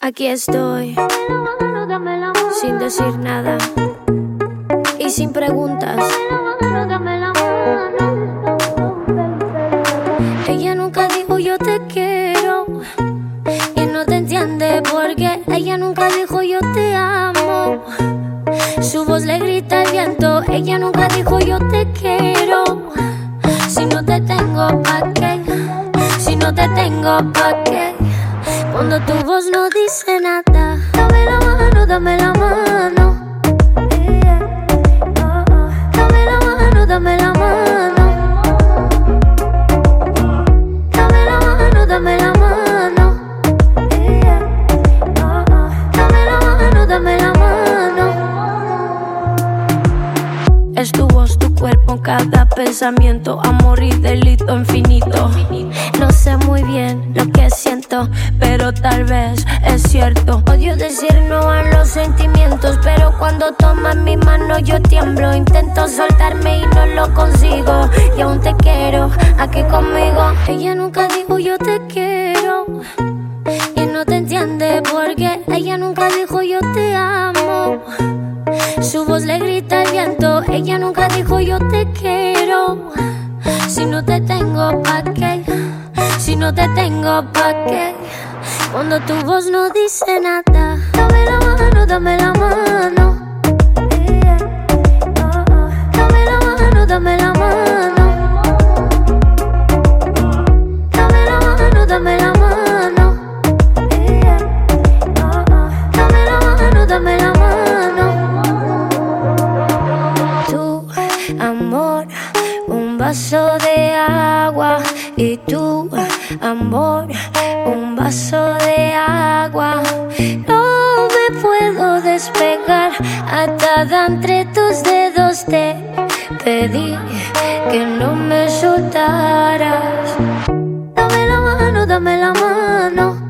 Aquí estoy, sin decir nada y sin preguntas. Ella nunca dijo yo te quiero y no te entiende porque ella nunca dijo yo te amo. Su voz le grita al viento, ella nunca dijo yo te quiero. Si no te tengo, ¿pa' qué? Si no te tengo, ¿pa' qué? Cuando tu voz no dice nada. Dame la mano, dame la mano. Dame la mano, dame la mano. Dame la mano, dame la mano. Dame la mano, dame la mano. Es tu voz, tu cuerpo, cada pensamiento, amor y delito infinito. No sé muy bien lo que siento, pero tal vez es cierto. Odio decir no a los sentimientos, pero cuando tomas mi mano yo tiemblo. Intento soltarme y no lo consigo, y aún te quiero aquí conmigo. Ella nunca dijo yo te quiero y no te entiende porque ella nunca dijo yo te amo. Su voz le grita al viento, ella nunca dijo yo te quiero. Si no te tengo, ¿pa' qué? Si no te tengo, ¿pa' qué? Cuando tu voz no dice nada. Dame la mano, dame la mano. Dame la mano, dame la mano. Dame la mano, dame la mano. Dame la mano, dame la mano. Tu amor, un vaso de agua, y tu amor, un vaso de agua. No me puedo despegar, atada entre tus dedos te pedí que no me soltaras. Dame la mano, dame la mano.